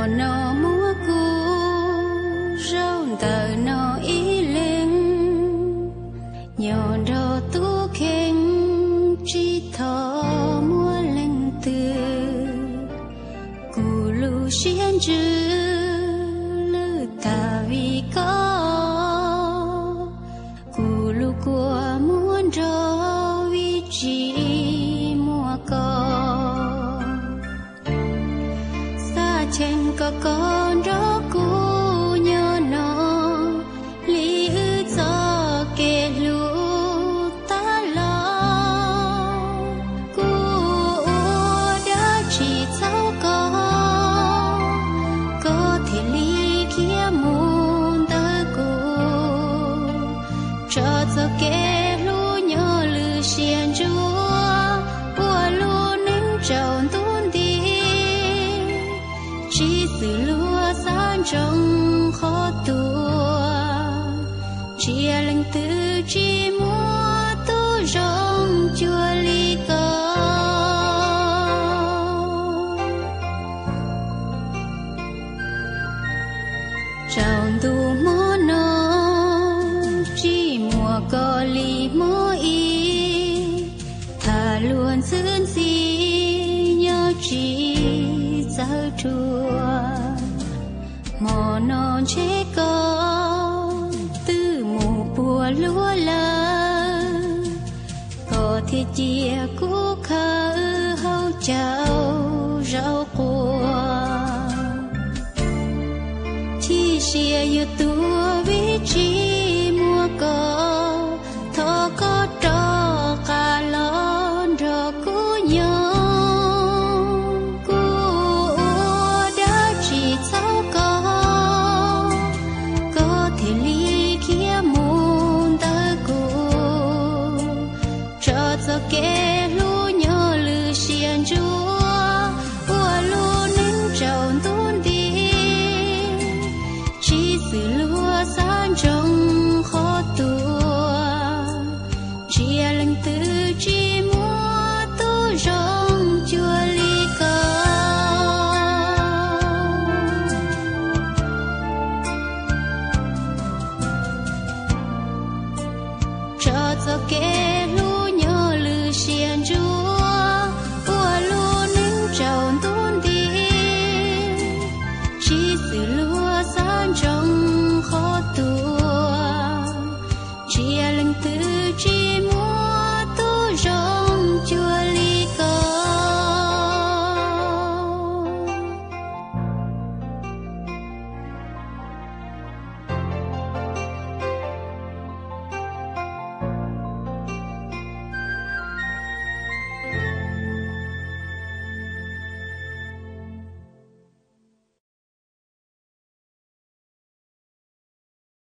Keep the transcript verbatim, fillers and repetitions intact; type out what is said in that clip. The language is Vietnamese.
nó múa cu rau tờ nó ý lên nhỏ đồ tu khen chỉ thọ múa lên từ cù lu xiên chữ lư ta vì có cù lu của muốn rau vì chỉ mua có trên có con đó cũ nhớ nó lý ư cho kể lũ ta lo cũ đã chỉ cháu có có thể lý kia muốn tới cũ cho cho kể lũ nhớ lư xiên chúa của lũ nín tròn tuôn đi chỉ từ lúa san trong khó tua chia lệnh tự chỉ mua tu rong chua ly có trong tu mô nó chỉ mùa có ly mô y thà luôn dưỡng gì nhớ chỉ sao chùa mò non chế có từ mù bùa lúa lơ có thể chia cú khơ hậu chào rau cua chỉ xia yêu tua vị trí mua có thọ có trò cả lon rồi cú nhớ